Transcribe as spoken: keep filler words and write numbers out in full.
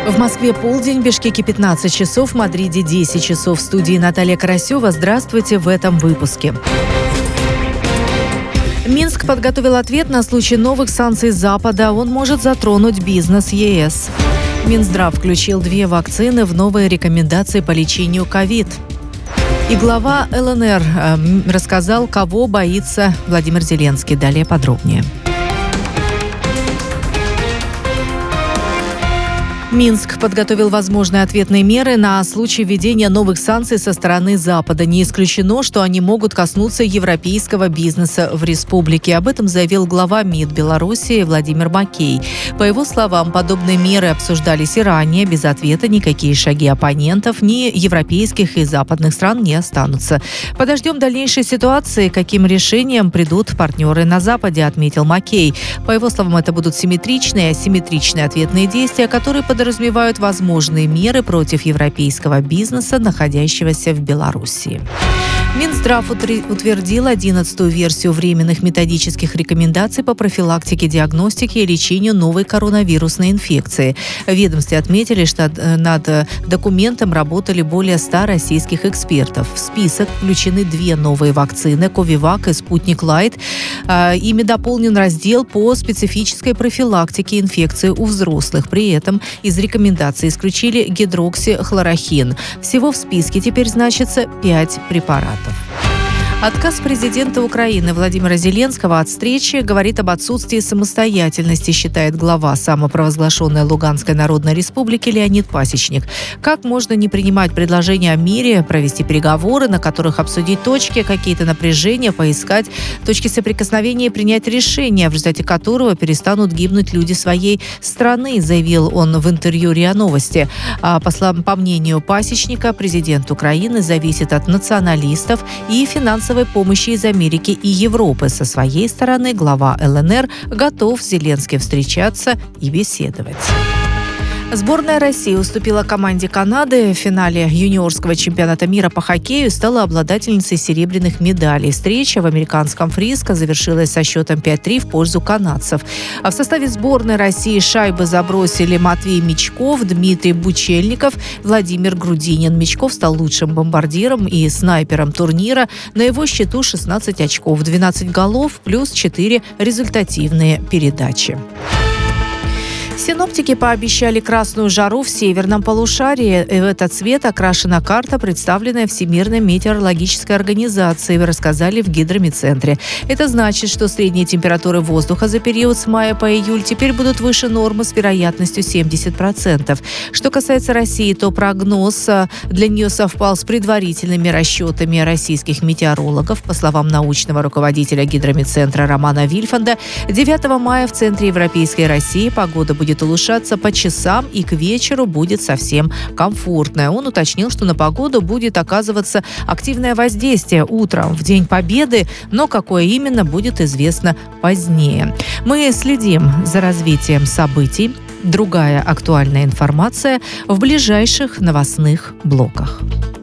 В Москве полдень, в Бишкеке пятнадцать часов, в Мадриде десять часов. В студии Наталья Карасева. Здравствуйте в этом выпуске. Минск подготовил ответ на случай новых санкций Запада. Он может затронуть бизнес ЕС. Минздрав включил две вакцины в новые рекомендации по лечению ковид. И глава ЛНР э, рассказал, кого боится Владимир Зеленский. Далее подробнее. Минск подготовил возможные ответные меры на случай введения новых санкций со стороны Запада. Не исключено, что они могут коснуться европейского бизнеса в республике. Об этом заявил глава МИД Беларуси Владимир Макей. По его словам, подобные меры обсуждались и ранее. Без ответа никакие шаги оппонентов ни европейских и западных стран не останутся. Подождем дальнейшей ситуации, каким решением придут партнеры на Западе, отметил Макей. По его словам, это будут симметричные и асимметричные ответные действия, которые подразумевают подразумевают возможные меры против европейского бизнеса, находящегося в Беларуси. Минздрав утвердил одиннадцатую версию временных методических рекомендаций по профилактике, диагностике и лечению новой коронавирусной инфекции. В ведомстве отметили, что над документом работали более ста российских экспертов. В список включены две новые вакцины – Ковивак и Спутник Лайт. Ими дополнен раздел по специфической профилактике инфекции у взрослых. При этом из рекомендаций исключили гидроксихлорохин. Всего в списке теперь значится пять препаратов. Отказ президента Украины Владимира Зеленского от встречи говорит об отсутствии самостоятельности, считает глава самопровозглашенной Луганской Народной Республики Леонид Пасечник. Как можно не принимать предложения о мире, провести переговоры, на которых обсудить точки, какие-то напряжения, поискать точки соприкосновения и принять решение, в результате которого перестанут гибнуть люди своей страны, заявил он в интервью РИА Новости. А по, по мнению Пасечника, президент Украины зависит от националистов и финансовых помощи из Америки и Европы. Со своей стороны глава ЛНР готов с Зеленским встречаться и беседовать. Сборная России уступила команде Канады в финале юниорского чемпионата мира по хоккею и стала обладательницей серебряных медалей. Встреча в американском Фриско завершилась со счетом пять-три в пользу канадцев. А в составе сборной России шайбы забросили Матвей Мячков, Дмитрий Бучельников, Владимир Грудинин. Мячков стал лучшим бомбардиром и снайпером турнира. На его счету шестнадцать очков, двенадцать голов плюс четыре результативные передачи. Синоптики пообещали красную жару в северном полушарии. В этот цвет окрашена карта, представленная Всемирной метеорологической организацией, рассказали в гидромедцентре. Это значит, что средние температуры воздуха за период с мая по июль теперь будут выше нормы с вероятностью семьдесят процентов. Что касается России, то прогноз для нее совпал с предварительными расчетами российских метеорологов. По словам научного руководителя гидромедцентра Романа Вильфанда, девятого мая в центре Европейской России погода будет улучшаться по часам и к вечеру будет совсем комфортная. Он уточнил, что на погоду будет оказываться активное воздействие утром в День Победы, но какое именно, будет известно позднее. Мы следим за развитием событий. Другая актуальная информация в ближайших новостных блоках.